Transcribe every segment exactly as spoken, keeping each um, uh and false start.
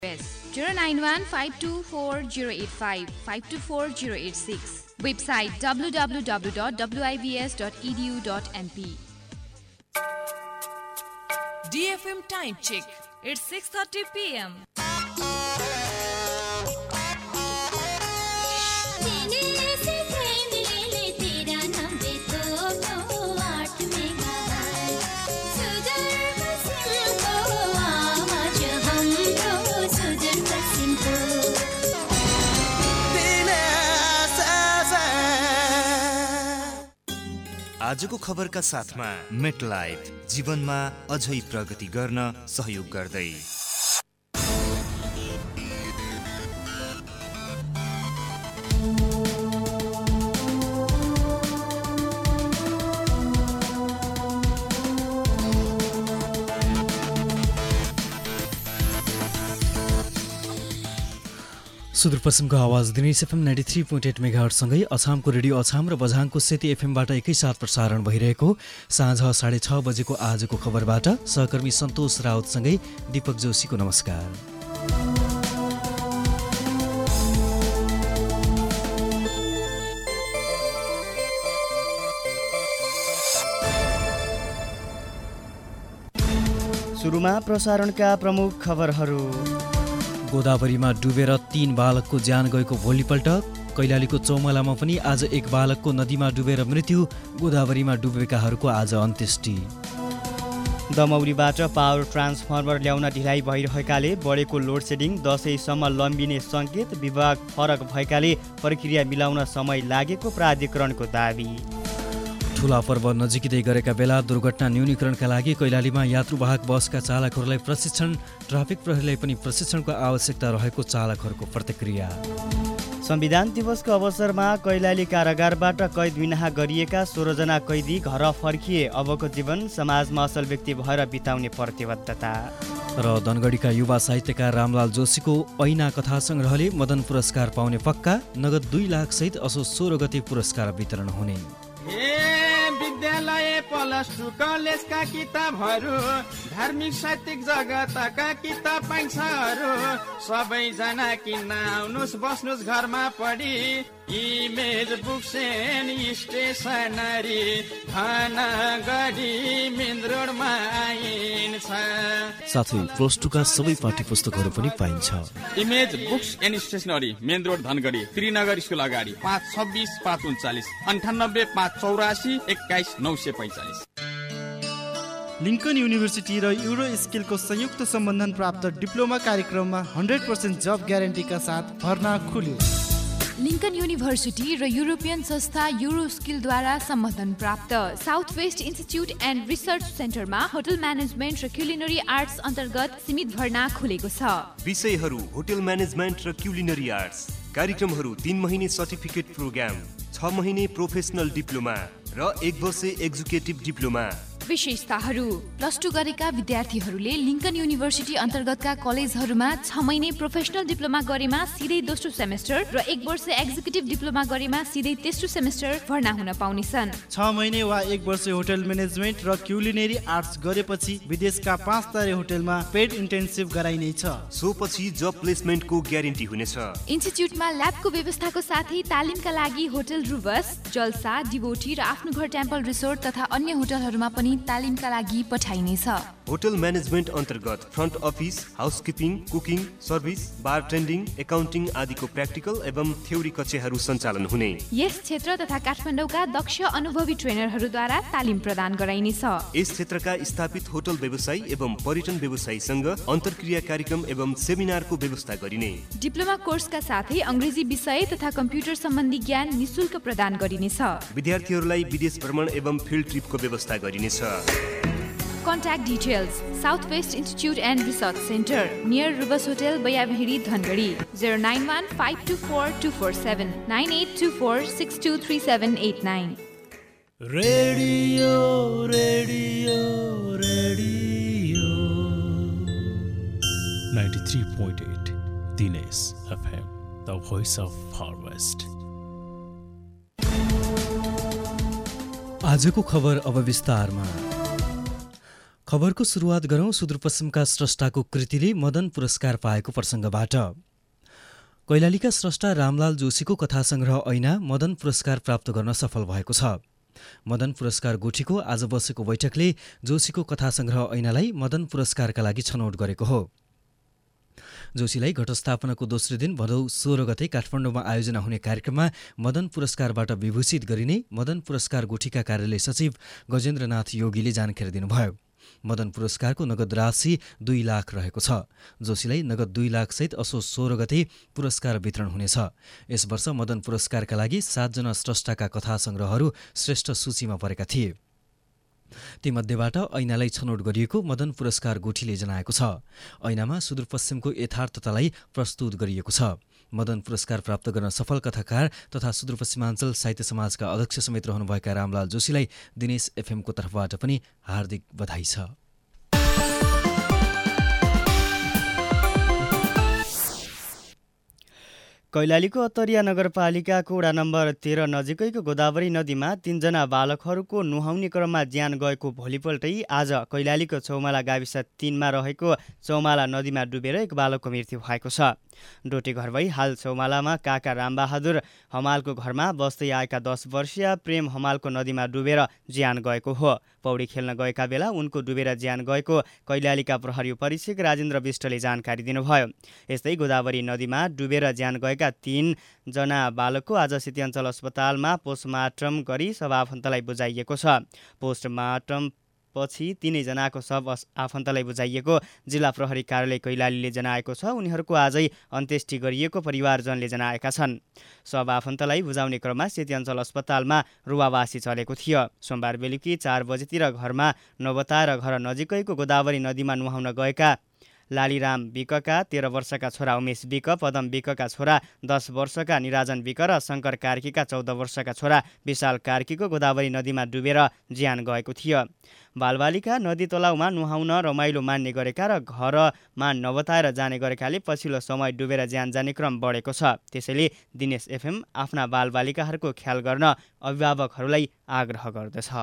zero nine one five two four zero eight five five two four zero eight six. Website w w w dot w i v s dot e d u dot n p. D F M time check. It's six thirty p m आजको खबरका साथमा MetLife जीवनमा अझै प्रगति गर्न सहयोग गर्दै सुदूरपश्चिमको आवाज दिने FM ninety three point eight मेगाहर्टसँगै अछामको रेडियो अछाम र बझाङको सेती एफएमबाट एकैसाथ प्रसारण भइरहेको साँझ साढे छ बजेको आजको खबरबाट सहकर्मी सन्तोष राउतसँगै दीपक जोशीको नमस्कार। सुरुमा प्रसारणका प्रमुख खबरहरू। गोदावरीमा डुबेर तीन बालकको ज्यान गएको भोलिपल्ट कैलालीको चौमलामा पनि आज एक बालकको नदीमा डुबेर मृत्यु। गोदावरीमा डुबेकाहरूको आज अन्त्येष्टि। दमौलीबाट पावर ट्रान्सफर्मर ल्याउन ढिलाइ भइरहेकाले बढेको लोड सेडिङ दसैँसम्म लम्बिने सङ्केत। विभाग फरक भएकाले प्रक्रिया मिलाउन समय लागेको प्राधिकरणको दाबी। ठुला पर्व नजिकै गरेका बेला दुर्घटना न्यूनीकरणका लागि कैलालीमा यात्रुवाहक बसका चालकहरूलाई प्रशिक्षण। ट्राफिक प्रहरीलाई पनि प्रशिक्षणको आवश्यकता रहेको चालकहरूको प्रतिक्रिया। संविधान दिवसको अवसरमा कैलाली कारागारबाट कैद विनाहा गरिएका सोह्रजना कैदी घर फर्किए। अबको जीवन समाजमा असल व्यक्ति भएर बिताउने प्रतिबद्धता। र धनगढीका युवा साहित्यकार रामलाल जोशीको ऐना कथा सङ्ग्रहले मदन पुरस्कार पाउने पक्का। नगद दुई लाख सहित असो सोह्र गते पुरस्कार वितरण हुने। विद्यालय प्लस टू कलेजका किताबहरू धार्मिक साहित्यिक जगतका किताब पाइन्छहरू सबैजना किन्न आउनुहोस् बस्नुहोस् घरमा पढी। Image Books and Stationery Dhangadhi main रोडमा आइन्छ। साथै प्लस टूका सबै पाठ्य पुस्तकहरू पनि पाइन्छ। Image Books and Stationery main road Dhangadhi Trinagar school अगाडि पाँच छब्बिस पाँच उन्चालिस अन्ठानब्बे पाँच चौरासी एक्काइस नौ सय पैँचालिस। लिङ्कन युनिभर्सिटी र युरो स्किलको संयुक्त सम्बन्धन प्राप्त डिप्लोमा कार्यक्रममा हन्ड्रेड पर्सेन्ट जब ग्यारेन्टीका साथ भर्ना खुल्यो। लिङ्कन युनिभर्सिटी र युरोपियन संस्था युरो स्किलद्वारा सम्बन्धन प्राप्त South West Institute and Research सेन्टरमा होटल म्यानेजमेन्ट र क्युलिनरी आर्ट्स अन्तर्गत सीमित भर्ना खुलेको छ। विषयहरू होटल म्यानेजमेन्ट र क्युलिनरी आर्ट्स। कार्यक्रमहरू तीन महिने सर्टिफिकेट प्रोग्राम, छ महिने प्रोफेसनल डिप्लोमा र एक वर्ष एक्जिक्युटिभ डिप्लोमा। विशेषताहरू। प्लस टू गरेका विद्यार्थीहरूले लिङ्कन युनिभर्सिटी अन्तर्गतका कलेजहरूमा छ महिने प्रोफेसनल डिप्लोमा गरेमा सिधै दोस्रो सेमेस्टर र एक वर्ष एक्जिक्युटिभ डिप्लोमा गरेमा सिधै तेस्रो सेमेस्टर भर्ना हुन पाउनेछन्। छ महिने वा एक वर्ष होटल म्यानेजमेन्ट र क्युलिनरी आर्ट्स गरेपछि विदेशका पाँच तारे होटलमा पेड इन्टेन्सिभ गराइनेछ। सोपछि जब प्लेसमेन्टको ग्यारेन्टी हुनेछ। इन्स्टिच्युटमा ल्याबको व्यवस्थाको साथै तालिमका लागि होटल रुबस, जलसा, डिभोटी र आफ्नो घर टेम्पल रिसोर्ट तथा अन्य होटलहरूमा पनि तालिमका लागि पठाइनेछ। होटल म्यानेजमेन्ट अन्तर्गत front office, housekeeping, cooking service, bartending, accounting आदिको प्र्याक्टिकल एवं थ्योरी कक्षाहरू सञ्चालन हुने। यस क्षेत्र तथा काठमाडौँका दक्ष अनुभवी ट्रेनरहरूद्वारा तालिम प्रदान गराइनेछ। यस क्षेत्रका स्थापित होटल व्यवसायी एवं पर्यटन व्यवसायीसँग अन्तर्क्रिया कार्यक्रम एवं सेमिनारको व्यवस्था गरिने। डिप्लोमा कोर्सका साथै अङ्ग्रेजी विषय तथा कम्प्युटर सम्बन्धी ज्ञान निशुल्क प्रदान गरिनेछ। विद्यार्थीहरूलाई विदेश भ्रमण एवं फिल्ड ट्रिपको व्यवस्था गरिनेछ। Contact details: Southwest Institute and Research Center, near Rubas Hotel, Bayabheri, Dhangadi. zero nine one five two four two four seven nine eight two four six two three seven eight nine. Radio, radio, radio. ninety-three point eight Dinesh F M, the voice of harvest. आजको खबर अब विस्तारमा। खबरको सुरुवात गरौँ सुदूरपश्चिमका स्रष्टाको कृतिले मदन पुरस्कार पाएको प्रसङ्गबाट। कैलालीका स्रष्टा रामलाल जोशीको कथा सङ्ग्रह ऐना मदन पुरस्कार प्राप्त गर्न सफल भएको छ। मदन पुरस्कार गुठीको आज बसेको बैठकले जोशीको कथा सङ्ग्रह ऐनालाई मदन पुरस्कारका लागि छनौट गरेको हो। जोशीलाई घटस्थापनाको दोस्रो दिन भदौ सोह्र गते काठमाडौँमा आयोजना हुने कार्यक्रममा मदन पुरस्कारबाट विभूषित गरिने मदन पुरस्कार गुठीका कार्यालय सचिव गजेन्द्रनाथ योगीले जानकारी दिनुभयो। मदन पुरस्कारको नगद राशि दुई लाख रहेको छ। जोशीलाई नगद दुई लाख सहित असोज सोह्र गते पुरस्कार वितरण हुनेछ। यस वर्ष मदन पुरस्कारका लागि सातजना स्रष्टाका कथा सङ्ग्रहहरू श्रेष्ठ सूचीमा परेका थिए। तीमध्येबाट ऐनालाई छनौट गरिएको मदन पुरस्कार गुठीले जनाएको छ। ऐनामा सुदूरपश्चिमको यथार्थतालाई प्रस्तुत गरिएको छ। मदन पुरस्कार प्राप्त गर्न सफल कथाकार तथा सुदूरपश्चिमाञ्चल साहित्य समाजका अध्यक्ष समेत रहनुभएका रामलाल जोशीलाई दिनेश एफएमको तर्फबाट पनि हार्दिक बधाई छ। कैलालीको अत्तरिया नगरपालिकाको वडा नम्बर तेह्र नजिकैको गोदावरी नदीमा तीनजना बालकहरूको नुहाउने क्रममा ज्यान गएको भोलिपल्टै आज कैलालीको चौमाला गाविस तीनमा रहेको चौमाला नदीमा डुबेर एक बालकको मृत्यु भएको छ। डोटे घर भई हाल चौमालामा काका रामबहादुर हमालको घरमा बस्दै आएका दस वर्षीय प्रेम हमालको नदीमा डुबेर ज्यान गएको हो। पौडी खेल्न गएका बेला उनको डुबेर ज्यान गएको कैलालीका प्रहरी परीक्षक राजेन्द्र विष्टले जानकारी दिनुभयो। यस्तै गोदावरी नदीमा डुबेर ज्यान गएका तीनजना बालकको आज सिटी अञ्चल अस्पतालमा पोस्टमार्टम गरी शव आफन्तलाई बुझाइएको छ। पोस्टमार्टम पछि तीनैजनाको शव आफन्तलाई बुझाइएको जिल्ला प्रहरी कार्यालय कैलालीले जनाएको छ। उनीहरूको आजै अन्त्येष्टि गरिएको परिवारजनले जनाएका छन्। शव आफन्तलाई बुझाउने क्रममा सेती अञ्चल अस्पतालमा रुवावासी चलेको थियो। सोमबार बेलुकी चार बजेतिर घरमा नबताएर घर नजिकैको गोदावरी नदीमा नुहाउन गएका लालीराम विकका तेह्र वर्षका छोरा उमेश विक, पदम विकका छोरा दस वर्षका निराजन विक र शङ्कर कार्कीका चौध वर्षका छोरा विशाल कार्कीको गोदावरी नदीमा डुबेर ज्यान गएको थियो। बालबालिका नदी तलाउमा नुहाउन रमाइलो मान्ने गरेका र घरमा नबताएर जाने गरेकाले पछिल्लो समय डुबेर ज्यान जाने क्रम बढेको छ। त्यसैले दिनेश एफएम आफ्ना बालबालिकाहरूको ख्याल गर्न अभिभावकहरूलाई आग्रह गर्दछ।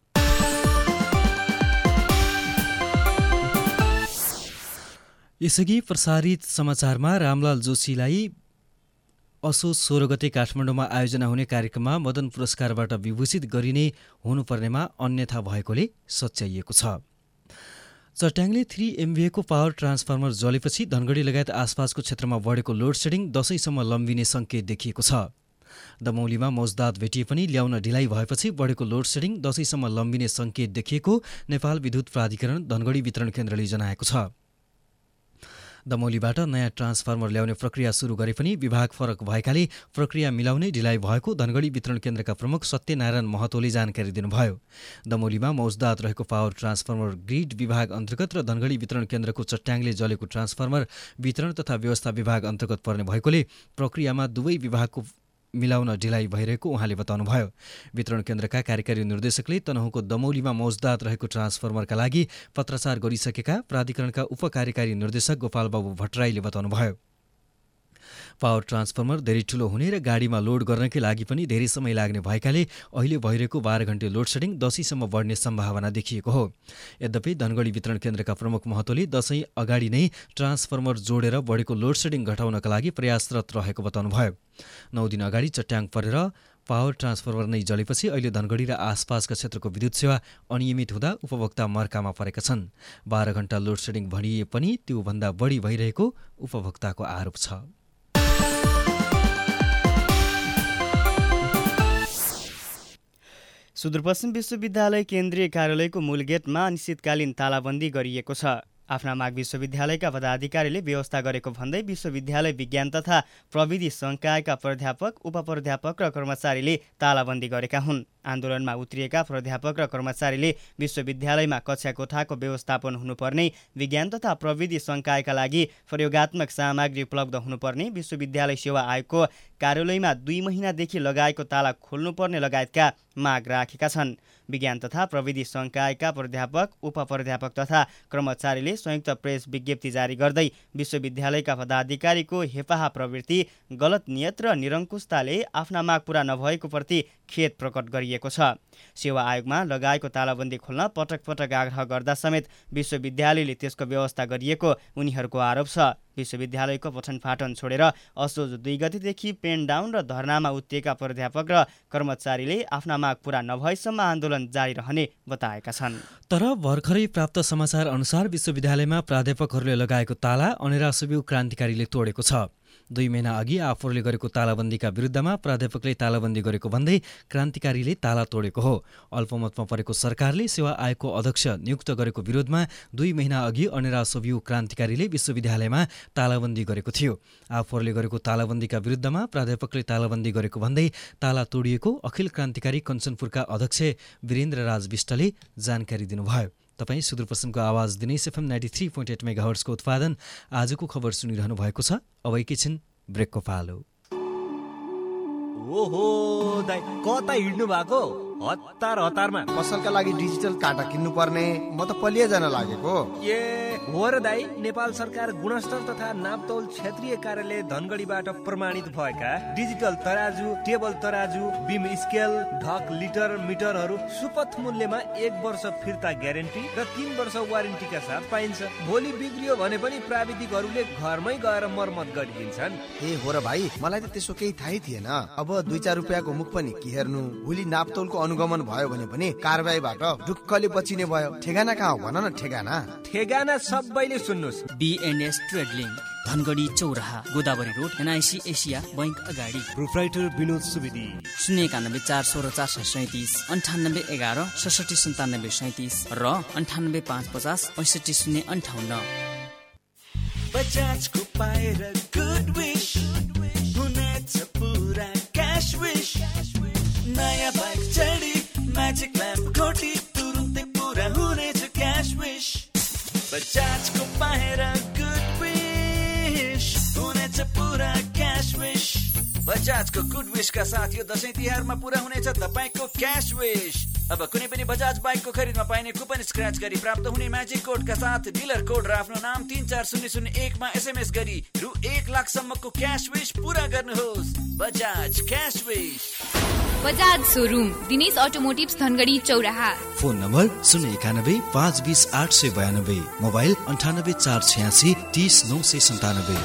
यसअघि प्रसारित समाचारमा रामलाल जोशीलाई असोज सोह्र गते काठमाडौँमा आयोजना हुने कार्यक्रममा मदन पुरस्कारबाट विभूषित गरिने हुनुपर्नेमा अन्यथा भएकोले सच्याइएको छ। चट्याङले थ्री एमभीएको पावर ट्रान्सफर्मर जलेपछि धनगढी लगायत आसपासको क्षेत्रमा बढेको लोड सेडिङ दशैँसम्म लम्बिने सङ्केत देखिएको छ। दमौलीमा मौजदात भेटिए पनि ल्याउन ढिलाइ भएपछि बढेको लोड सेडिङ दशैँसम्म लम्बिने सङ्केत देखिएको नेपाल विद्युत प्राधिकरण धनगढी वितरण केन्द्रले जनाएको छ। दमौलीबाट नयाँ ट्रान्सफर्मर ल्याउने प्रक्रिया सुरु गरे पनि विभाग फरक भएकाले प्रक्रिया मिलाउने ढिलाइ भएको धनगढी वितरण केन्द्रका प्रमुख सत्यनारायण महतोले जानकारी दिनुभयो। दमौलीमा मौजदात रहेको पावर ट्रान्सफर्मर ग्रिड विभाग अन्तर्गत र धनगढी वितरण केन्द्रको चट्याङले जलेको ट्रान्सफर्मर वितरण तथा व्यवस्था विभाग अन्तर्गत पर्ने भएकोले प्रक्रियामा दुवै विभागको मिलाउन ढिलाइ भइरहेको उहाँले बताउनुभयो। वितरण केन्द्रका कार्यकारी निर्देशकले तनहुँको दमौलीमा मौजदात रहेको ट्रान्सफर्मरका लागि पत्राचार गरिसकेका प्राधिकरणका उपकार्यकारी निर्देशक गोपालबाबु भट्टराईले बताउनुभयो। पावर ट्रान्सफर्मर धेरै ठूलो हुने र गाडीमा लोड गर्नकै लागि पनि धेरै समय लाग्ने भएकाले अहिले भइरहेको बाह्र घण्टे लोड सेडिङ दशैँसम्म बढ्ने सम्भावना देखिएको हो। यद्यपि धनगढी वितरण केन्द्रका प्रमुख महतोले दशैँ अगाडि नै ट्रान्सफर्मर जोडेर बढेको लोड सेडिङ घटाउनका लागि प्रयासरत रहेको बताउनुभयो। नौ दिन अगाडि चट्याङ परेर पावर ट्रान्सफर्मर नै जलेपछि अहिले धनगढी र आसपासका क्षेत्रको विद्युत सेवा अनियमित हुँदा उपभोक्ता मर्कामा परेका छन्। बाह्र घण्टा लोड सेडिङ भनिए पनि त्योभन्दा बढी भइरहेको उपभोक्ताको आरोप छ। सुदूरपश्चिम विश्वविद्यालय केन्द्रीय कार्यालयको मूल गेटमा अनिश्चितकालीन तालाबन्दी गरिएको छ। आफ्ना माग विश्वविद्यालयका पदाधिकारीले व्यवस्था गरेको भन्दै विश्वविद्यालय विज्ञान तथा प्रविधि संकायका प्राध्यापक, उपप्राध्यापक र कर्मचारीले तालाबन्दी गरेका हुन्। आन्दोलनमा उत्रिएका प्राध्यापक र कर्मचारीले विश्वविद्यालयमा कक्षा कोठाको व्यवस्थापन हुनुपर्ने, विज्ञान तथा प्रविधि संकायका लागि प्रयोगात्मक सामग्री उपलब्ध हुनुपर्ने, विश्वविद्यालय सेवा आयोगको कार्यालयमा दुई महिनादेखि लगाएको ताला खोल्नुपर्ने लगायतका माग राखेका छन्। विज्ञान तथा प्रविधि संकायका प्राध्यापक, उपप्राध्यापक तथा कर्मचारीले संयुक्त प्रेस विज्ञप्ति जारी गर्दै विश्वविद्यालयका पदाधिकारीको हेपाहा प्रवृत्ति, गलत नियत र निरङ्कुशताले आफ्ना माग पूरा नभएको प्रति खेद प्रकट गरिएको छ। सेवा आयोगमा लगाएको तालाबन्दी खोल्न पटक पटक आग्रह गर्दा समेत विश्वविद्यालयले त्यसको व्यवस्था गरिएको उनीहरूको आरोप छ। विश्वविद्यालयको पठन पाठन छोडेर असोज दुई गतेदेखि पेन डाउन र धरनामा उत्रिएका प्राध्यापक र कर्मचारीले आफ्ना माग पूरा नभएसम्म आन्दोलन जारी रहने बताएका छन्। तर भर्खरै प्राप्त समाचार अनुसार विश्वविद्यालयमा प्राध्यापकहरूले लगाएको ताला अनेरा सुब्यू क्रान्तिकारीले तोडेको छ। दुई महिना अघि आफूहरूले गरेको तालाबन्दीका विरुद्धमा प्राध्यापकले तालाबन्दी गरेको भन्दै क्रान्तिकारीले ताला तोडेको हो। अल्पमतमा परेको सरकारले सेवा आयोगको अध्यक्ष नियुक्त गरेको विरोधमा दुई महिना अघि अनेरा सुब्यू क्रान्तिकारीले विश्वविद्यालयमा तालाबन्दी गरेको थियो। आफूहरूले गरेको तालाबन्दीका विरुद्धमा प्राध्यापकले तालाबन्दी गरेको भन्दै ताला तोडिएको अखिल क्रान्तिकारी कञ्चनपुरका अध्यक्ष वीरेन्द्र राज विष्टले जानकारी दिनुभयो। तपाईँ सुदूरपश्चिमको आवाज Dinesh FM ninety three point eight mega हर्ट्सको उत्पादन आजको खबर सुनिरहनु भएको छ। अब एकैछिन ब्रेकको पालो। ओहो दाइ कता हिँड्नु भएको? हतार हतारमा पसलका लागि डिजिटल काटा किन्नु पर्ने, म त पलिया जान लागेको। ए हो र दाइ, नेपाल सरकार गुणस्तर तथा नापतौल क्षेत्रीय कार्यालय धनगढीबाट प्रमाणित भएका डिजिटल तराजु, टेबल तराजु, बिम स्केल, ढक, लिटर, मिटरहरू सुपथ मूल्यमा एक वर्ष फिर्ता ग्यारेन्टी र तीन वर्ष वारेन्टीका साथ पाइन्छ। भोलि बिग्रियो भने पनि प्राविधिकहरूले घरमै गएर मर्मत गरिदिन्छन्। ए हो र भाइ, मलाई त त्यसो केही थाहै थिएन। अब दुई चार रुपियाँको मुख पनि के हेर्नु। भोलि नापतौलको अनुगमन भयो भने पनि कारबाहीबाट ढुक्कले बचिने भयो। ठेगाना कहाँ हो भन न? ठेगाना ठेगाना सबैले सुन्नुहोस्। बिएनएस ट्रेड लिङ्क, धनगढी चौराहा, Godavari road, NIC Asia bank अगाडि। प्रोप्राइटर विनोद सुवेदी। शून्य एकानब्बे चार सोह्र चार सय सैतिस, अन्ठानब्बे एघार सडसठी सन्तानब्बे सैतिस र अन्ठानब्बे पाँच पचास पैँसठी शून्य अन्ठाउन्न। बजाजको पाएर गुड विश हुनेछ पुरा क्याश विश। नयाँ बाइक चढी म्याजिक ल्याम्प घोटी तुरुन्तै पुरा हुनेछ क्याश विश। बजाजको पाएर गुड विश हुनेछ पुरा क्याश विश। बजाजको गुड विश का साथ यो दशैं तिहारमा पुरा हुनेछ तपाईको क्याश विश। अब कुनै पनि बजाज बाइकको खरिदमा पाइने कुपन स्क्रैच गरी प्राप्त हुने म्याजिक कोडका साथ डिलर कोड र आफ्नो नाम तीन चार शून्य शून्य एकमा एसएमएस गरी रु एक लाख सम्मको क्याश विश पुरा गर्नुहोस्। Bajaj cash wish. Bajaj showroom, Dinesh automotive Dhangadhi चौराहा। फोन नम्बर शून्य एकानब्बे पाँच बिस आठ सय बयानब्बे, मोबाइल अन्ठानब्बे चार छ्यासी तिस नौ सय सन्तानब्बे।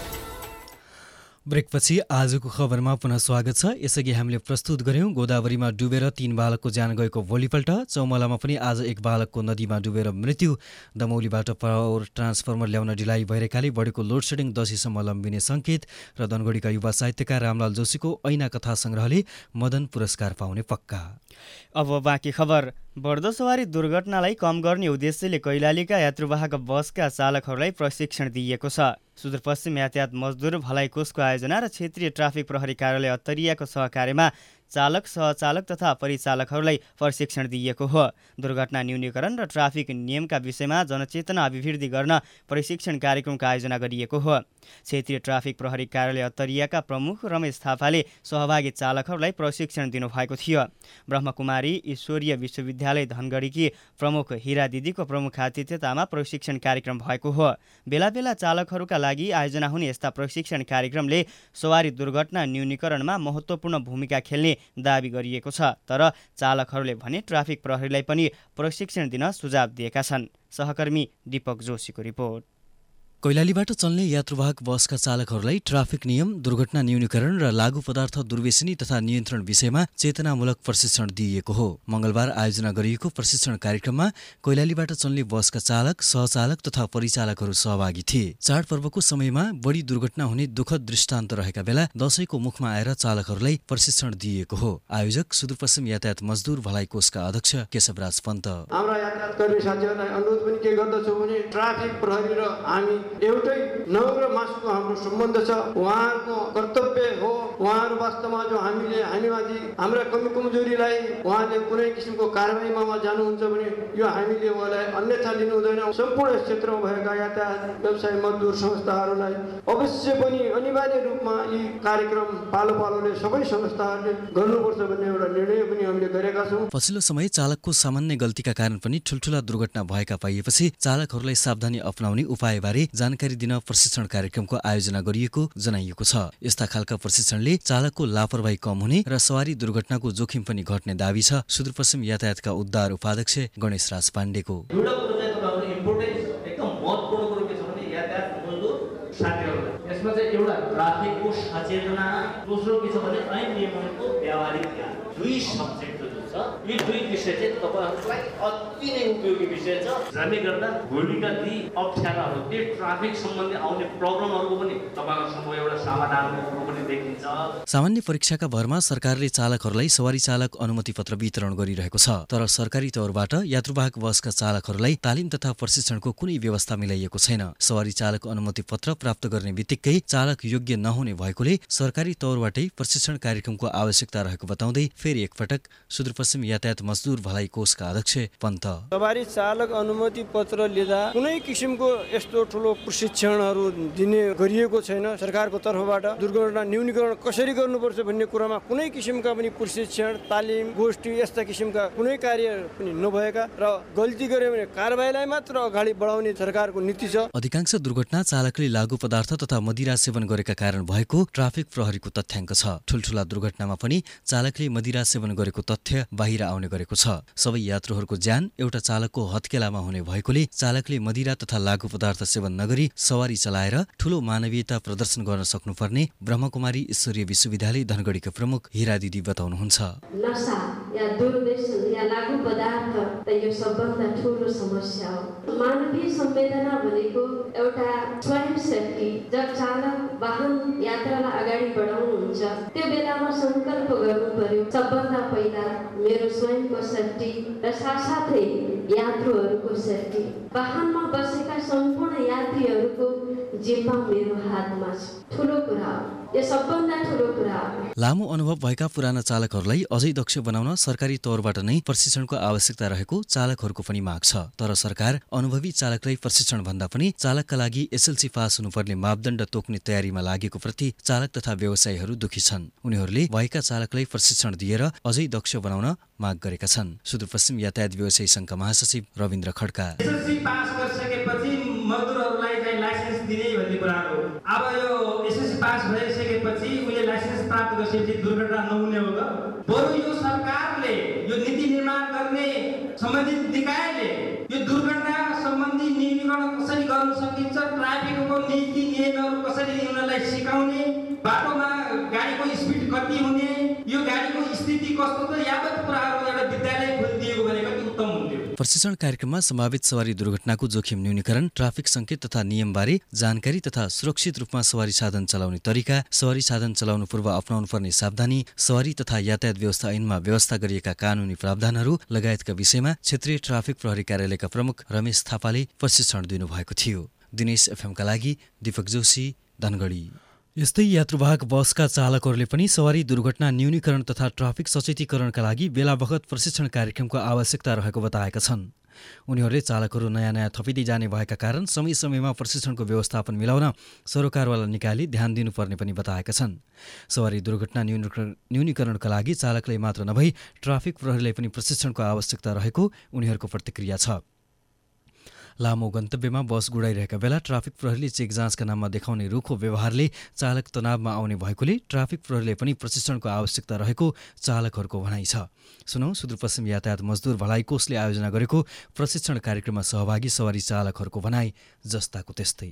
ब्रेकपछि आजको खबरमा पुनः स्वागत छ। यसअघि हामीले प्रस्तुत गर्यौं गोदावरीमा डुबेर तीन बालकको ज्यान गएको भोलिपल्ट चौमलामा पनि आज एक बालकको नदीमा डुबेर मृत्यु। दमौलीबाट पावर ट्रान्सफर्मर ल्याउन ढिलाइ भएकाले बढेको लोड सेडिङ दशैँसम्म लम्बिने संकेत र धनगढीका युवा साहित्यकार रामलाल जोशीको ऐना कथा संग्रहले मदन पुरस्कार पाउने पक्का। अब बाँकी खबर। बढ्दो सवारी दुर्घटनालाई कम गर्ने उद्देश्यले कैलालीका यात्रुवाहक बसका चालकहरूलाई प्रशिक्षण दिइएको छ। सुदूरपश्चिम यातायात मजदुर भलाइ कोषको आयोजना र क्षेत्रीय ट्राफिक प्रहरी कार्यालय अत्तरियाको सहकार्यमा चालक, सहचालक तथा परिचालकहरूलाई प्रशिक्षण दिइएको हो। दुर्घटना न्यूनीकरण र ट्राफिक नियमका विषयमा जनचेतना अभिवृद्धि गर्न प्रशिक्षण कार्यक्रमको आयोजना गरिएको हो। क्षेत्रीय ट्राफिक प्रहरी कार्यालय अत्तरियाका प्रमुख रमेश थापाले सहभागी चालकहरूलाई प्रशिक्षण दिनुभएको थियो। ब्रह्मकुमारी ईश्वरीय विश्वविद्यालय धनगढीकी प्रमुख हिरा दिदीको प्रमुख आतिथ्यतामा प्रशिक्षण कार्यक्रम भएको हो। बेला बेला चालकहरूका लागि आयोजना हुने यस्ता प्रशिक्षण कार्यक्रमले सवारी दुर्घटना न्यूनीकरणमा महत्त्वपूर्ण भूमिका खेल्ने दाबी गरिएको छ। तर चालकहरूले भने ट्राफिक प्रहरीलाई पनि प्रशिक्षण दिन सुझाव दिएका छन्। सहकर्मी दीपक जोशीको रिपोर्ट। कैलालीबाट चल्ने यात्रुवाहक बसका चालकहरूलाई ट्राफिक नियम, दुर्घटना न्यूनीकरण र लागू पदार्थ दुर्व्यसनी तथा नियन्त्रण विषयमा चेतनामूलक प्रशिक्षण दिइएको हो। मंगलबार आयोजना गरिएको प्रशिक्षण कार्यक्रममा कैलालीबाट चल्ने बसका चालक, सहचालक तथा परिचालकहरू सहभागी थिए। चाडपर्वको समयमा बढी दुर्घटना हुने दुःखद दृष्टान्त रहेका बेला दशैंको मुखमा आएर चालकहरूलाई प्रशिक्षण दिइएको हो। आयोजक सुदूरपश्चिम यातायात मजदुर भलाइ कोषका अध्यक्ष केशवराज पन्त। हाम्रा यातायात कर्मी साथीहरूलाई अनुरोध पनि के गर्दछौँ भने ट्राफिक प्रहरी र हामी एउटै नौ र मासुको हाम्रो सम्बन्ध छ। उहाँहरूको कर्तव्य हो, उहाँहरू वास्तवमा जो हामीले हामीमाथि हाम्रा कमी कमजोरीलाई उहाँले कुनै किसिमको कारबाहीमा जानुहुन्छ भने यो हामीले उहाँलाई अन्यथा लिनु हुँदैन। सम्पूर्ण क्षेत्रमा भएका यातायात व्यवसाय मजदुर संस्थाहरूलाई अवश्य पनि अनिवार्य रूपमा यी कार्यक्रम पालो पालोले सबै संस्थाहरूले गर्नुपर्छ भन्ने एउटा निर्णय पनि हामीले गरेका छौँ। पछिल्लो समय चालकको सामान्य गल्तीका कारण पनि ठुल्ठुला दुर्घटना भएका पाइएपछि भएपछि चालकहरूलाई सावधानी अपनाउने उपायबारे जानकारी दिन प्रशिक्षण कार्यक्रमको आयोजना गरिएको जनाइएको छ। यस्ता खालका प्रशिक्षणले चालकको लापरवाही कम हुने र सवारी दुर्घटनाको जोखिम पनि घट्ने दावी छ सुदूरपश्चिम यातायातका उद्धार उपाध्यक्ष गणेश राज पाण्डेको। यसमा चाहिँ एउटा ट्राफिकको सचेतना, दोस्रो के छ भने ऐन नियमनको व्यावहारिक ज्ञान, दुई सब्जेक्ट जो छ यी दुई विषय चाहिँ तपाईहरुलाई अति नै उपयोगी विषय छ। जसले गर्दा भोलिका ती अप्ठ्याराहरू, ती ट्राफिक सम्बन्धी आउने प्रब्लमहरुको पनि तपाईहरुसँग एउटा समाधान गर्नु पनि देखिन्छ। सामान्य परीक्षाका भरमा सरकारले चालकहरूलाई सवारी चालक अनुमति पत्र वितरण गरिरहेको छ, तर सरकारी तौरबाट यात्रुवाहक बसका चालकहरूलाई तालिम तथा प्रशिक्षणको कुनै व्यवस्था मिलाइएको छैन। सवारी चालक अनुमति पत्र प्राप्त गर्ने बित्तिकै चालक योग्य नहुने भएकोले सरकारी तौरबाटै प्रशिक्षण कार्यक्रमको आवश्यकता रहेको बताउँदै फेरि एकपटक सुदूरपश्चिम यातायात मजदुर भलाइ कोषका अध्यक्ष पन्त सवारी चालक अनुमति पत्र लिँदा कुनै किसिमको यस्तो ठुलो प्रशिक्षणहरू दिने गरिएको छैन सरकारको तर्फबाट। दुर्घटना न्यूनीकरण कसरी गर्नुपर्छ भन्ने कुरामा कुनै किसिमका पनि प्रशिक्षण, तालिम, गोष्ठी यस्ता किसिमका कुनै कार्य पनि नभएका र गल्ती गरे भने कारबाहीलाई मात्र अगाडि बढाउने सरकारको नीति छ। अधिकांश दुर्घटना चालकले लागु पदार्थ तथा मदिरा सेवन गरेका कारण भएको ट्राफिक प्रहरीको तथ्याङ्क छ। ठुल्ठुला दुर्घटनामा पनि चालकले मदिरा सेवन गरेको तथ्य बाहिर आउने गरेको छ। सबै यात्रुहरूको ज्यान एउटा चालकको हत्केलामा हुने भएकोले चालकले मदिरा तथा लागु पदार्थ सेवन नगरी सवारी चलाएर ठूलो मानवीयता प्रदर्शन गर्न सक्नुपर्ने ब्रह्मकुमारी ईश्वरीय विश्वविद्यालय धनगढीका प्रमुख हिरा दिदी बताउनुहुन्छ। नशा या दुर्व्यसन या लागु पदार्थ त यो सबभन्दा ठूलो समस्या हो। मानवीय संवेदना भनेको एउटा स्वयं सेफ्टी। जब चालक वाहन यात्रालाई अगाडि बढाउनुहुन्छ त्यो बेलामा संकल्प गर्नु पर्यो सबभन्दा पहिला मेरो स्वयंको सेफ्टी र साथसाथै यात्रुहरूको सेफ्टी। वाहनमा बसेका सम्पूर्ण यात्रीहरूको जिम्मा मेरो हातमा छ। ठुलो कुरा हो, यो सबभन्दा ठुलो कुरा हो। लामो अनुभव भएका पुराना चालकहरूलाई अझै दक्ष बनाउन सरकारी तौरबाट नै प्रशिक्षणको आवश्यकता रहेको चालकहरूको पनि माग छ। तर सरकार अनुभवी चालकलाई प्रशिक्षण भन्दा पनि चालकका लागि एसएलसी पास हुनुपर्ने मापदण्ड तोक्ने तयारीमा लागेको प्रति चालक तथा व्यवसायीहरू दुखी छन्। उनीहरूले भएका चालकलाई प्रशिक्षण दिएर अझै दक्ष बनाउन माग गरेका छन्। सुदूरपश्चिम यातायात व्यवसायी संघका महासचिव रविन्द्र खड्का एसएलसी पास गरिसकेपछि मजदुरहरूलाई चाहिँ लाइसेन्स दिने भन्ने कुरा हो। अब यो एसएलसी पास भइसकेपछि उले लाइसेन्स प्राप्त गरेपछि दुर्घटना नहुने हो त। बरु यो सरकारले यो नीति निर्माण गर्ने सम्बन्धित निकायले यो दुर्घटना सम्बन्धी न्यूनीकरण कसरी गर्न सकिन्छ, ट्राफिकको नीति नियमहरू कसरी उनीहरूलाई सिकाउने, बाटोमा गाडीको स्पिड कति हुने, यो गाडीको स्थिति कस्तो छ, यावत कुराहरू एउटा विद्यालय खोलिदिएको भनेको उत्तम हुन्थ्यो। प्रशिक्षण कार्यक्रममा सम्भावित सवारी दुर्घटनाको जोखिम न्यूनीकरण, ट्राफिक संकेत तथा नियमबारे जानकारी तथा सुरक्षित रूपमा सवारी साधन चलाउने तरिका, सवारी साधन चलाउनु पूर्व अपनाउनु पर्ने सावधानी, सवारी तथा यातायात व्यवस्था ऐनमा व्यवस्था गरिएका कानूनी प्रावधानहरू लगायतका विषयमा क्षेत्रीय ट्राफिक प्रहरी कार्यालयका प्रमुख रमेश थापाले प्रशिक्षण दिनुभएको थियो। दिनेश एफएमका लागि दीपक जोशी, धनगढी। यस्तै यात्रुवाहक बसका चालकहरूले पनि सवारी दुर्घटना न्यूनीकरण तथा ट्राफिक सचेतीकरणका लागि बेला बखत प्रशिक्षण कार्यक्रमको आवश्यकता रहेको बताएका छन्। उनीहरूले चालकहरू नयाँ नयाँ थपिँदै जाने भएका कारण समय समयमा प्रशिक्षणको व्यवस्थापन मिलाउन सरोकारवाला निकायले ध्यान दिनुपर्ने पनि बताएका छन्। सवारी दुर्घटना न्यूनीकरणका लागि चालकलाई मात्र नभई ट्राफिक प्रहरीलाई पनि प्रशिक्षणको आवश्यकता रहेको उनीहरूको प्रतिक्रिया छ। लामो गन्तव्यमा बस गुडाइरहेका बेला ट्राफिक प्रहरीले चेक जाँचका नाममा देखाउने रुखो व्यवहारले चालक तनावमा आउने भएकोले ट्राफिक प्रहरीले पनि प्रशिक्षणको आवश्यकता रहेको चालकहरूको भनाइ छ। सुनौ सुदूरपश्चिम यातायात मजदुर भलाइ कोषले आयोजना गरेको प्रशिक्षण कार्यक्रममा सहभागी सवारी चालकहरूको भनाइ जस्ताको त्यस्तै।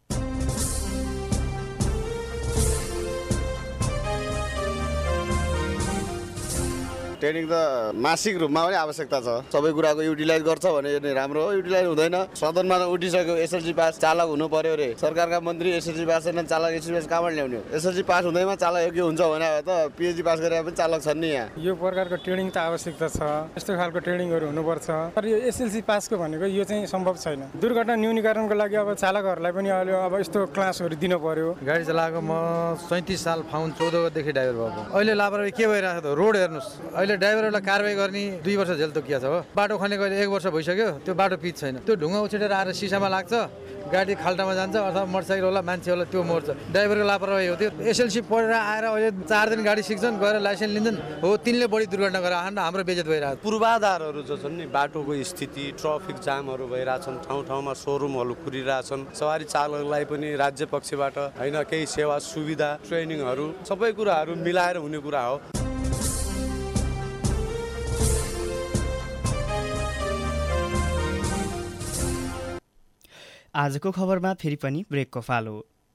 ट्रेनिङ त मासिक रूपमा पनि आवश्यकता छ। सबै कुराको युटिलाइज गर्छ भने नै राम्रो हो। युटिलाइज हुँदैन, सदनमा उठिसक्यो एसएलसी पास चालक हुनु पर्यो रे। सरकारका मन्त्री एसएलसी पास छैन, चालक एसएलसी पास कहाँबाट ल्याउने हो? एसएलसी पास हुँदैमा चालक योग्य हुन्छ भने त पिएचडी पास गरेर पनि चालक छन् नि यहाँ। यो प्रकारको ट्रेनिङ त आवश्यकता छ। यस्तो खालको ट्रेनिङहरू हुनुपर्छ। तर यो एसएलसी पासको भनेको यो चाहिँ सम्भव छैन। दुर्घटना न्यूनीकरणको लागि अब चालकहरूलाई पनि अहिले अब यस्तो क्लासहरू दिनु पर्यो। गाडी चलाएको म सैँतिस साल फाउन चौध गतेदेखि ड्राइभर भएको। अहिले लापरवाही के भइरहेको छ? रोड हेर्नुहोस्, अहिले ड्राइभरहरूलाई कारवाही गर्ने दुई वर्ष जेल तोकिया छ हो। बाटो खनेको एक वर्ष भइसक्यो, त्यो बाटो पिच छैन। त्यो ढुङ्गा उछिटेर आएर सिसामा लाग्छ, गाडी खाल्टामा जान्छ अथवा मोटरसाइकल होला मान्छे होला त्यो मोर्छ ड्राइभरको लापरवाही हो त्यो एसएलसी पढेर आएर अहिले चार दिन गाडी सिक्छन् गएर लाइसेन्स लिन्छन् हो तिनले बढी दुर्घटना गरेर हाम्रो बेइज्जत भइरहेको पूर्वाधारहरू जो छन् नि बाटोको स्थिति ट्राफिक जामहरू भइरहेछन् ठाउँ ठाउँमा सोरुमहरू खुलिरहेछन् सवारी चालकलाई पनि राज्य पक्षबाट होइन केही सेवा सुविधा ट्रेनिङहरू सबै कुराहरू मिलाएर हुने कुरा हो। आजको खबरमा फेरि पनि ब्रेकको फालो।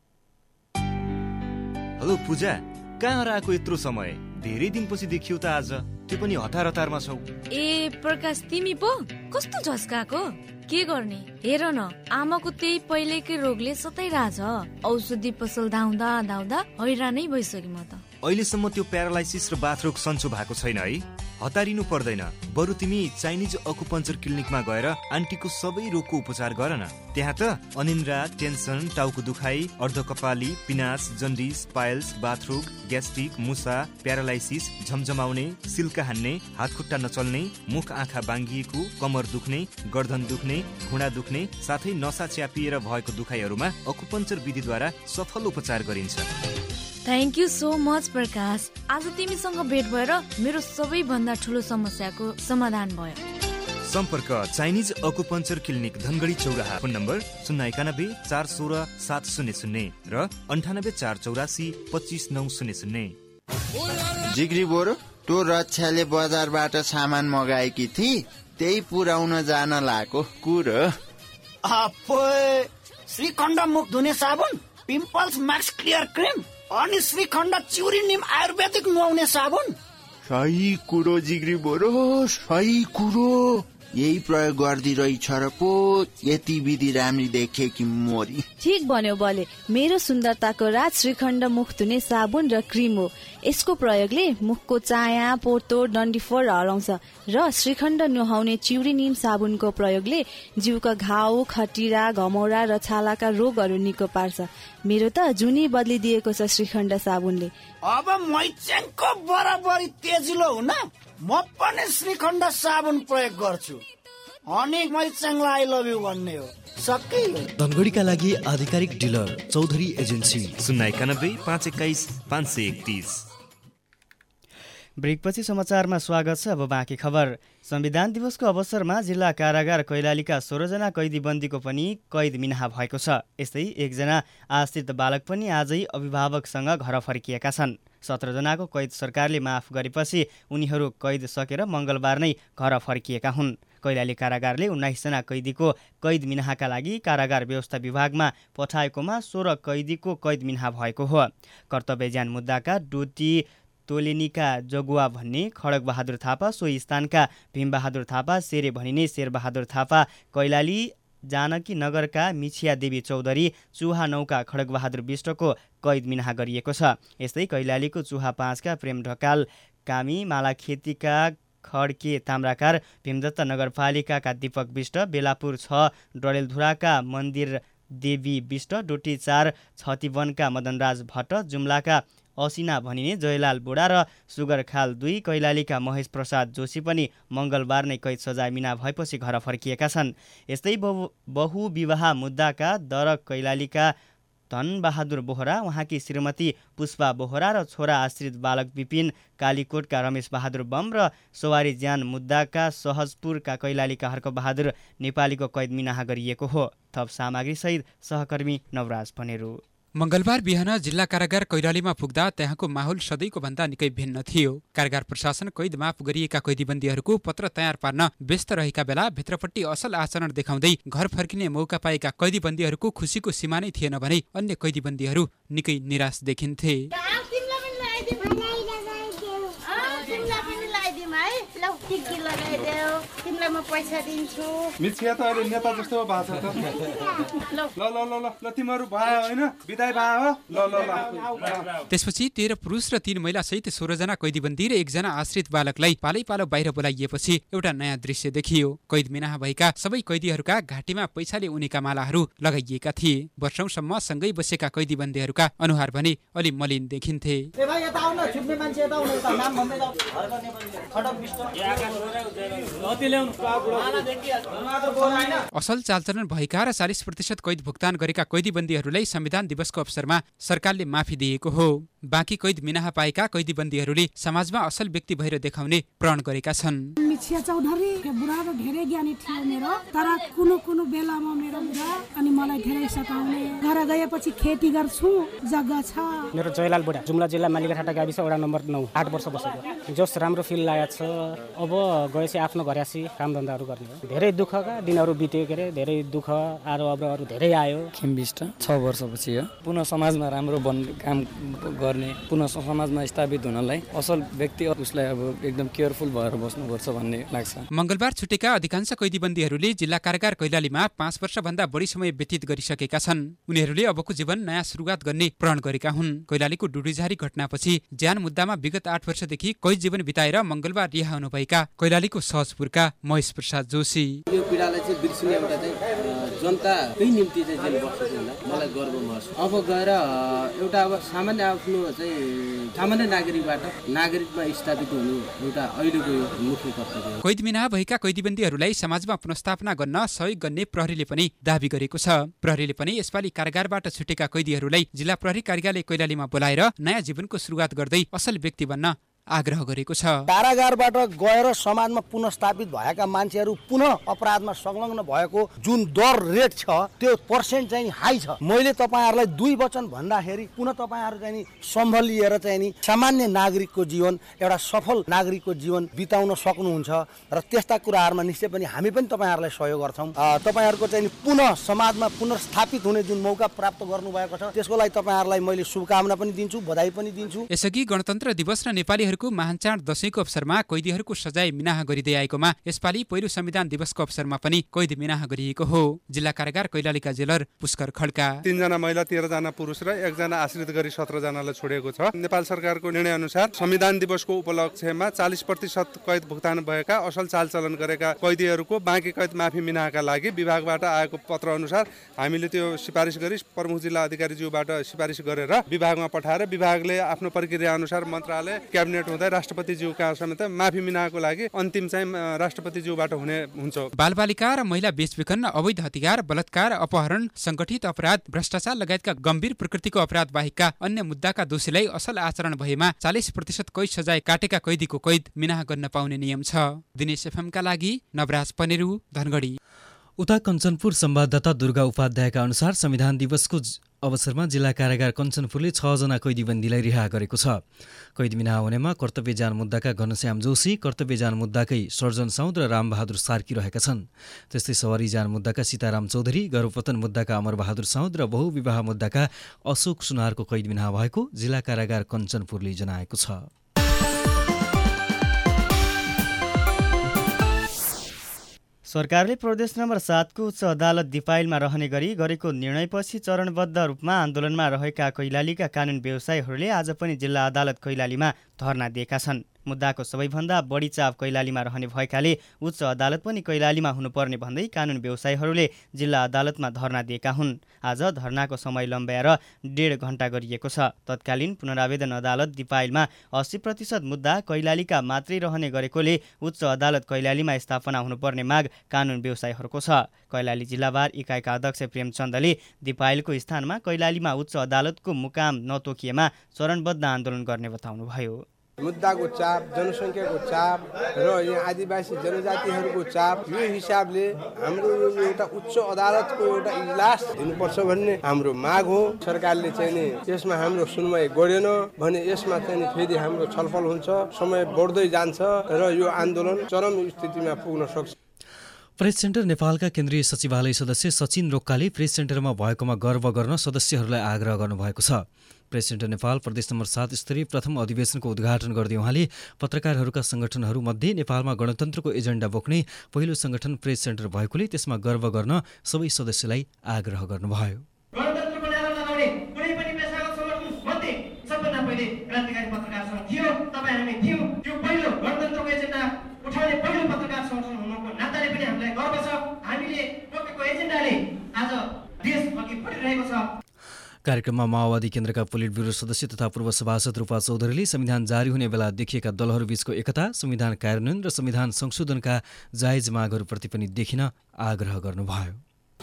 हेलो पूजा, कहाँ हराएको यत्रो समय? धेरै दिनपछि देखियो त आज, त्यो पनि हतार हतारमा छौ। ए प्रकाश, तिमी पो कस्तो झस्काको? के गर्ने हेर न, आमाको त्यही पहिलेकै रोगले सताइरहेछ। औषधि पसल धाउँदा धाउँदा हैरानै भइसक्यो म त। अहिलेसम्म त्यो प्यारालाइसिस र बाथरोग सन्चो भएको छैन है? हतारिनु पर्दैन, बरु तिमी चाइनिज अकुपञ्चर क्लिनिकमा गएर आन्टीको सबै रोगको उपचार गर न। त्यहाँ त अनिन्द्रा, टेन्सन, टाउको दुखाइ, अर्धकपाली, पिनास, जन्डिस, पाइल्स, बाथरोग, ग्यास्ट्रिक, मुसा, प्यारालाइसिस, झमझमाउने, सिल्का हान्ने, हात खुट्टा नचल्ने, मुख आँखा बाङ्गिएको, कमर दुख्ने, गर्दन दुख्ने, घुँडा दुख्ने साथै नसा च्यापिएर भएको दुखाइहरूमा अकुपञ्चर विधिद्वारा सफल उपचार गरिन्छ। Thank you so much Prakash, आज तिमीसँग भेट भएर मेरो सबैभन्दा ठुलो समस्याको समाधान भयो। सम्पर्क चाइनिज अकुपञ्चर क्लिनिक धनगढी चौराहा। फोन नम्बर शून्य एकानब्बे चार सोह्र सात शून्य शून्य र अन्ठानब्बे चार चौरासी पच्चिस नौ शून्य शून्य। जिग्री बोरो, तो रक्षाले बजारबाट सामान मगाएकी थिए, त्यही पुर्याउन जान लागेको कुरो। श्रीखण्ड मुख धुने साबुन, पिम्पल्स म्याक्स क्लियर क्रिम अनि श्रीखण्ड चिउरी निम आयुर्वेदिक नुहाउने साबुन। सही कुरो जिग्री बोरो, सही कुरो। यही प्रयोग गर्दी रहेछ र पो यति विधि राम्री देखे कि मोरी। ठीक भन्यो बले, मेरो सुन्दरताको राज श्रीखण्ड मुख धुने साबुन र क्रिम हो। यसको प्रयोगले मुखको चाया, पोतो, डन्डीफोर हराउँछ र श्रीखण्ड नुहाउने चिउरी निम साबुनको प्रयोगले जिउका घाउ, खटिरा, घमौरा र छालाका रोगहरू निको पार्छ। मेरो त जुनी बदलिदिएको छ श्रीखण्ड साबुनले। अब मैचेङको बराबरी तेजिलो हुन म पनि श्रीखण्ड साबुन प्रयोग गर्छु अनि मैचेङलाई आई लभ यु भन्ने हो। सकियो। धनगढीका लागि आधिकारिक डिलर चौधरी एजेन्सी। शून्य एकानब्बे पाँच एक्काइस पाँच सय एकतिस। ब्रेकपछि समाचारमा स्वागत छ। अब बाँकी खबर। संविधान दिवसको अवसरमा जिल्ला कारागार कैलालीका सोह्रजना कैदीबन्दीको पनि कैद मिनाहा भएको छ। यस्तै एकजना आश्रित बालक पनि आजै अभिभावकसँग घर फर्किएका छन्। सत्रजनाको कैद सरकारले माफ गरेपछि उनीहरू कैद सकेर मङ्गलबार नै घर फर्किएका हुन्। कैलाली कारागारले उन्नाइसजना कैदीको कैद मिनाहाका लागि कारागार व्यवस्था विभागमा पठाएकोमा सोह्र कैदीको कैद मिनाहा भएको हो। कर्तव्यज्यान मुद्दाका डोटी तोलेनीका जगुवा भन्ने खड्ग बहादुर थापा, सोही स्थानका भीमबहादुर थापा, शेरे भनिने शेरबहादुर थापा, कैलाली जानकी नगरका मिछिया देवी चौधरी, चुहा नौका खड्ग बहादुर विष्टको कैद मिनाहा गरिएको छ। यस्तै कैलालीको चुहा पाँचका प्रेम ढकाल, कामी मालाखेतीका खड्के ताम्राकार, भीमदत्त नगरपालिकाका दीपक विष्ट, बेलापुर छ डडेलधुराका मन्दिर देवी विष्ट, डोटी चार छतिवनका मदनराज भट्ट, जुम्लाका असिना भनिने जयलाल बुढा र सुगर खाल दुई, कैलालीका महेश प्रसाद जोशी पनि मङ्गलबार नै कैद सजाय मिना भएपछि घर फर्किएका छन्। यस्तै बहु बहुविवाह मुद्दाका दर कैलालीका धनबहादुर बोहरा, उहाँकी श्रीमती पुष्पा बोहरा र छोरा आश्रित बालक विपिन, कालीकोटका रमेश बहादुर बम र सवारी ज्यान मुद्दाका सहजपुरका कैलालीका हर्कबहादुर नेपालीको कैद मिनाहा गरिएको हो। थप सामग्रीसहित सहकर्मी नवराज भनेरू। मंगलबार बिहान जिल्ला कारागार कैलालीमा पुग्दा त्यहाँको माहौल सधैँको भन्दा निकै भिन्न थियो। कारागार प्रशासन कैद माफ गरिएका कैदीबन्दीहरूको पत्र तयार पार्न व्यस्त रहेका बेला भित्रपट्टि असल आचरण देखाउँदै घर फर्किने मौका पाएका कैदीबन्दीहरूको खुसीको सीमा नै थिएन भने अन्य कैदीबन्दीहरू निकै निराश देखिन्थे। पैसा दिन्छु मिछिया त अहिले नेता जस्तो भएको छ त। ल ल ल ल ल तिमीहरू भयो हैन बिदाई भयो ल ल ल। त्यसपछि तेह्र पुरुष र तीन महिला सहित सोह्रजना कैदीबन्दी र एकजना आश्रित बालकलाई पालै पालो बाहिर बोलाइएपछि एउटा नयाँ दृश्य देखियो। कैद मिनाहा भएका सबै कैदीहरूका घाँटीमा पैसाले उनेका मालाहरू लगाइएका थिए। वर्षौंसम्म सँगै बसेका कैदीबन्दीहरूका अनुहार भने अलि मलिन देखिन्थे। असल चालचलन भएका र चालिस प्रतिशत कैद भुक्तान गरेका कैदीबन्दीहरूलाई संविधान दिवसको अवसरमा सरकारले माफी दिएको हो। बाँकी कैद मिनाहा पाएका कैदीबन्दीहरूले समाजमा असल व्यक्ति भएर देखाउने प्रण गरेका छन्। मिछिया चौधरी बुढा र धेरै ज्ञानी थियो मेरो, तर कुनो कुनो बेलामा मेरो बुढा अनि मलाई धेरै सताउने। घर गएपछि खेती गर्छु, जग्गा छ। मेरो जयलाल बुढा जुम्ला जिल्ला मालिकाठाटा गाविस वडा नम्बर नौ, आठ वर्ष बसेको। जस राम्रो फिल लागेको छ। अब गएपछि आफ्नो घरयासी काम धन्दाहरू गर्ने हो। धेरै दुःखका दिनहरू बित्यो के अरे, धेरै दुःख आरो अब्रोहरू धेरै आयो। खिमबिस्ट छ वर्षपछि हो। पुनः समाजमा राम्रो बन काम गर्ने, पुनः समाजमा स्थापित हुनलाई असल व्यक्ति उसलाई अब एकदम केयरफुल भएर बस्नुपर्छ भन्ने लाग्छ। मंगलबार छुटेका अधिकांश कैदीबन्दीहरूले जिल्ला कारागार कैलालीमा पाँच वर्षभन्दा बढी समय व्यतीत गरिसकेका छन्। उनीहरूले अबको जीवन नयाँ सुरुवात गर्ने प्रण गरेका हुन्। कैलालीको डुडीझारी घटनापछि ज्यान मुद्दामा विगत आठ वर्षदेखि कैद जीवन बिताएर मंगलबार रिहा हुनुभएका कैलालीको सहजपुरका महेश प्रसाद जोशी। यो पीडालाई चाहिँ बिर्सिने एउटा चाहिँ जनताकै निम्ति चाहिँ जेल बसेको हुँदा मलाई गर्व महसुस। अब गएर एउटा अब सामान्य आफ्नो चाहिँ सामान्य नागरिकबाट नागरिकमा स्थापित हुनु एउटा अहिलेको मुख्य कर्तव्य हो। कैद मिनाहा भएका कैदीबन्दीहरूलाई समाजमा पुनर्स्थापना गर्न सहयोग गर्ने प्रहरीले पनि दाबी गरेको छ। प्रहरीले पनि यसपालि कारागारबाट छुटेका कैदीहरूलाई जिल्ला प्रहरी कार्यालय कैलालीमा बोलाएर नयाँ जीवनको सुरुवात गर्दै असल व्यक्ति बन्न आग्रह गरेको छ। कारागारबाट गएर समाजमा पुनर्स्थापित भएका मान्छेहरू पुनः अपराधमा संलग्न भएको जुन दर रेट छ त्यो पर्सेन्ट चाहिँ हाई छ। मैले तपाईँहरूलाई दुई वचन भन्दाखेरि पुनः तपाईँहरू चाहिँ नि सम्भलिएर चाहिँ नि सामान्य नागरिकको जीवन, एउटा सफल नागरिकको जीवन बिताउन सक्नुहुन्छ र त्यस्ता कुराहरूमा निश्चय पनि हामी पनि तपाईँहरूलाई सहयोग गर्छौँ। तपाईँहरूको चाहिँ पुनः समाजमा पुनर्स्थापित हुने जुन मौका प्राप्त गर्नुभएको छ त्यसको लागि तपाईँहरूलाई मैले शुभकामना पनि दिन्छु, बधाई पनि दिन्छु। यसअघि गणतन्त्र दिवस र नेपाली महान चाड दशैंको अवसरमा कैदीहरूको सजाय मिनाहा गरिँदै आएकोमा यसपालि पहिलो संविधान दिवसको अवसरमा पनि कैद मिनाहा गरिएको हो। जिल्ला कारागार कैलालीका जेलर पुष्कर खड्का। तीनजना महिला, तेह्र जना पुरुष र एकजना आश्रित गरी सत्र जनालाई छोडेको छ। नेपाल सरकारको निर्णय अनुसार संविधान दिवसको उपलक्ष्यमा चालिस प्रतिशत कैद भुक्तान भएका असल चालचलन गरेका कैदीहरूको बाँकी कैद माफी मिनाहाका लागि विभागबाट आएको पत्र अनुसार हामीले त्यो सिफारिस गरी प्रमुख जिल्ला अधिकारीज्यूबाट सिफारिस गरेर विभागमा पठाएर विभागले आफ्नो प्रक्रिया अनुसार मन्त्रालय क्याबिनेट हुँदै राष्ट्रपतिज्यूका समेत माफी मिनाहाको लागि अन्तिम चाहिँ राष्ट्रपतिज्यूबाट हुने हुन्छ। बालबालिका र महिला बेचबिखन, अवैध हतियार, बलात्कार, अपहरण, संगठित अपराध, भ्रष्टाचार लगायतका गम्भीर प्रकृतिको अपराध बाहेकका अन्य मुद्दाका दोषीलाई असल आचरण भएमा चालिस प्रतिशत कैद सजाय काटेका कैदीको कैद मिनाहा गर्न पाउने नियम छ। दिनेश एफएमका लागि नवराज पनेरू, धनगढी। उता कञ्चनपुर संवाददाता दुर्गा उपाध्यायका अनुसार संविधान दिवसको अवसरमा जिल्ला कारागार कञ्चनपुरले छजना कैदीबन्दीलाई रिहा गरेको छ। कैद मिनाहा हुनेमा कर्तव्य जान मुद्दाका घनश्याम जोशी, कर्तव्य जान मुद्दाकै सर्जन साउद र रामबहादुर सार्की रहेका छन्। त्यस्तै सवारी जान मुद्दाका सीताराम चौधरी, गर्भपतन मुद्दाका अमरबहादुर साउद र बहुविवाह मुद्दाका अशोक सुनारको कैद मिनाहा भएको जिल्ला कारागार कञ्चनपुरले जनाएको छ। सरकारले प्रदेश नम्बर सातको उच्च अदालत दिपाइलमा रहने गरी गरेको निर्णयपछि चरणबद्ध रूपमा आन्दोलनमा रहेका कैलालीका कानुन व्यवसायीहरूले आज पनि जिल्ला अदालत कैलालीमा धरना दिएका छन्। मुद्दाको सबैभन्दा बढी चाप कैलालीमा रहने भएकाले उच्च अदालत पनि कैलालीमा हुनुपर्ने भन्दै कानुन व्यवसायीहरूले जिल्ला अदालतमा धरना दिएका हुन्। आज धरनाको समय लम्ब्याएर डेढ घण्टा गरिएको छ। तत्कालीन पुनरावेदन अदालत दिपाइलमा अस्सी प्रतिशत मुद्दा कैलालीका मात्रै रहने गरेकोले उच्च अदालत कैलालीमा स्थापना हुनुपर्ने माग कानुन व्यवसायीहरूको छ। कैलाली जिल्लावार इकाइका अध्यक्ष प्रेमचन्दले दिपाइलको स्थानमा कैलालीमा उच्च अदालतको मुकाम नतोकिएमा चरणबद्ध आन्दोलन गर्ने बताउनुभयो। मुद्दाको चाप, जनसङ्ख्याको चाप र यहाँ आदिवासी जनजातिहरूको चाप, यो हिसाबले हाम्रो यो एउटा उच्च अदालतको एउटा इजलास हुनुपर्छ भन्ने हाम्रो माग हो। सरकारले चाहिँ नि यसमा हाम्रो सुनवाई गरेन भने यसमा चाहिँ फेरि हाम्रो छलफल हुन्छ, समय बढ्दै जान्छ र यो आन्दोलन चरम स्थितिमा पुग्न सक्छ। प्रेस सेन्टर नेपालका केन्द्रीय सचिवालय सदस्य सचिन रोक्काले प्रेस सेन्टरमा भएकोमा गर्व गर्न सदस्यहरूलाई आग्रह गर्नुभएको छ। प्रेस सेन्टर नेपाल प्रदेश नम्बर सात स्तरीय प्रथम अधिवेशनको उद्घाटन गर्दै उहाँले पत्रकारहरूका सङ्गठनहरूमध्ये नेपालमा गणतन्त्रको एजेन्डा बोक्ने पहिलो सङ्गठन प्रेस सेन्टर भएकोले त्यसमा गर्व गर्न सबै सदस्यलाई आग्रह गर्नुभयो। कार्यक्रममा माओवादी केन्द्रका पोलिट ब्युरो सदस्य तथा पूर्व सभासद रूपा चौधरीले संविधान जारी हुने बेला देखिएका दलहरूबीचको एकता, संविधान कार्यान्वयन र संविधान संशोधनका जायज मागहरूप्रति पनि देखिन आग्रह गर्नुभयो।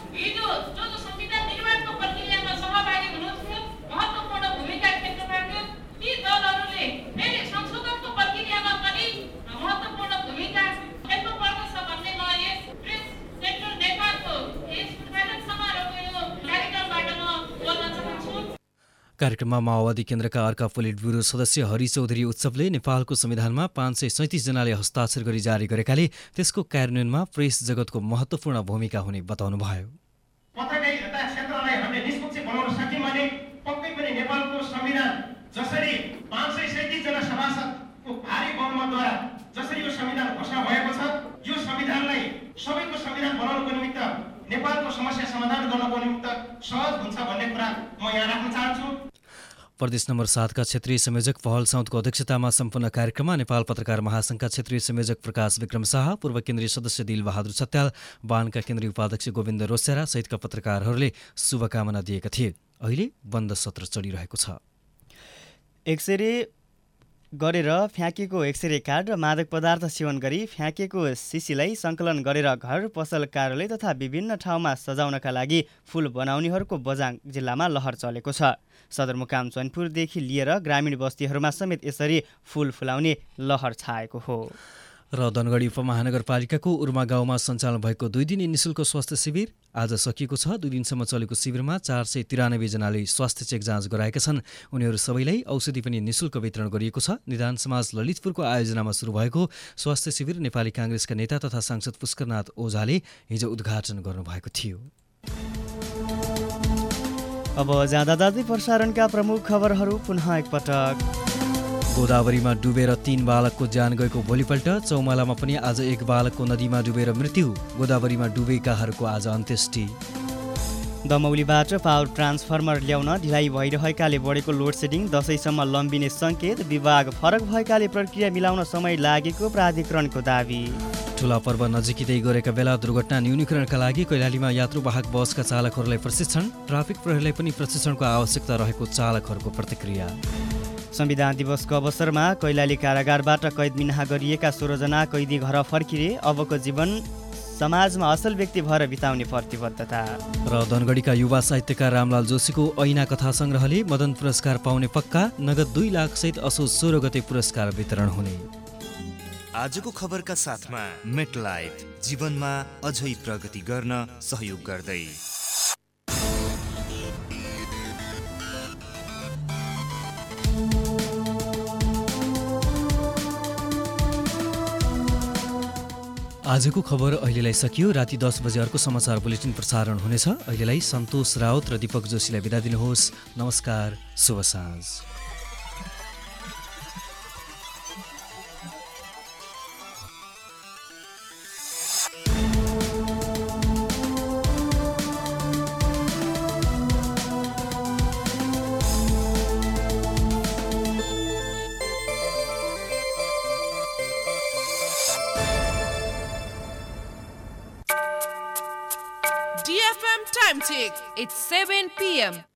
कार्यक्रममा माओवादी केन्द्रका अर्का पोलिट ब्युरो सदस्य हरि चौधरी उत्सवले नेपालको संविधानमा पाँच सय सैँतिस जनाले हस्ताक्षर गरी जारी गरेकाले त्यसको कार्यान्वयनमा प्रेस जगतको महत्त्वपूर्ण भूमिका हुने बताउनुभयो। पत्रकारिता क्षेत्रलाई हामीले निष्पक्ष बनाउन सक्यौँ भने पक्कै पनि नेपालको संविधान जसरी पाँच सय सैँतिस जना सभासदको भारी बहुमतद्वारा जसरी यो संविधान घोषणा भएको छ, यो संविधानलाई सबैको संविधान बनाउनको निमित्त नेपालको समस्या समाधान गर्नको निमित्त सहज हुन्छ भन्ने कुरा म यहाँ राख्न चाहन्छु। प्रदेश नम्बर सातका क्षेत्रीय संयोजक पहल साउदको अध्यक्षतामा सम्पन्न कार्यक्रममा नेपाल पत्रकार महासङ्घका क्षेत्रीय संयोजक प्रकाश विक्रम शाह, पूर्व केन्द्रीय सदस्य दिलबहादुर सत्याल, वानका केन्द्रीय उपाध्यक्ष गोविन्द रोस्यारा सहितका पत्रकारहरूले शुभकामना दिएका थिए। अहिले बन्द सत्र चलिरहेको छ। एक्सरे गरेर फ्याँकेको एक्सरे कार्ड र मादक पदार्थ सेवन गरी फ्याँकेको सिसीलाई सङ्कलन गरेर घर, पसल, कार्यालय तथा विभिन्न ठाउँमा सजाउनका लागि फुल बनाउनेहरूको बझाङ जिल्लामा लहर चलेको छ। सदरमुकाम चैनपुरदेखि लिएर ग्रामीण बस्तीहरूमा समेत यसरी फुल फुलाउने लहर छाएको हो। र धनगढी उपमहानगरपालिकाको उर्मा गाउँमा सञ्चालन भएको दुई दिने निशुल्क स्वास्थ्य शिविर आज सकिएको छ। दुई दिनसम्म चलेको शिविरमा चार सय तिरानब्बे जनाले स्वास्थ्य चेक जाँच गराएका छन्। उनीहरू सबैलाई औषधि पनि निशुल्क वितरण गरिएको छ। निदान समाज ललितपुरको आयोजनामा सुरु भएको स्वास्थ्य शिविर नेपाली काङ्ग्रेसका नेता तथा सांसद पुष्करनाथ ओझाले हिजो उद्घाटन गर्नुभएको थियो। अब जाँदा जाँदै प्रसारणका प्रमुख खबरहरू पुनः एकपटक। गोदावरीमा डुबेर तीन बालकको ज्यान गएको भोलिपल्ट चौमालामा पनि आज एक बालकको नदीमा डुबेर मृत्यु। गोदावरीमा डुबेकाहरूको आज अन्त्येष्टि। दमौलीबाट पावर ट्रान्सफर्मर ल्याउन ढिलाइ भइरहेकाले बढेको लोड सेडिङ, दसैँसम्म लम्बिने सङ्केत, विभाग फरक भएकाले प्रक्रिया मिलाउन समय लागेको प्राधिकरणको दाबी। ठुला पर्व नजिकै गरेका बेला दुर्घटना न्यूनीकरणका लागि कैलालीमा यात्रुवाहक बसका चालकहरूलाई प्रशिक्षण, ट्राफिक प्रहरीलाई पनि प्रशिक्षणको आवश्यकता रहेको चालकहरूको प्रतिक्रिया। संविधान दिवसको अवसरमा कैलाली कारागारबाट कैद मिनाहा गरिएका सोह्रजना कैदी घर फर्किए। अबको जीवन समाजमा असल व्यक्ति भएर बिताउने प्रतिबद्धता। र धनगढीका युवा साहित्यकार रामलाल जोशीको ऐना कथा सङ्ग्रहले मदन पुरस्कार पाउने पक्का। नगद दुई लाख सहित असोज सोह्र गते पुरस्कार वितरण हुने। आजको खबरका साथमा मेटलाइफ, जीवनमा अझै प्रगति गर्न सहयोग गर्दै। आजको खबर अहिलेलाई सकियो। राति दस बजे अर्को समाचार बुलेटिन प्रसारण हुनेछ। अहिलेलाई सन्तोष राउत र दीपक जोशीलाई बिदा दिनुहोस्। नमस्कार, शुभ साँझ। D F M time check. It's seven p m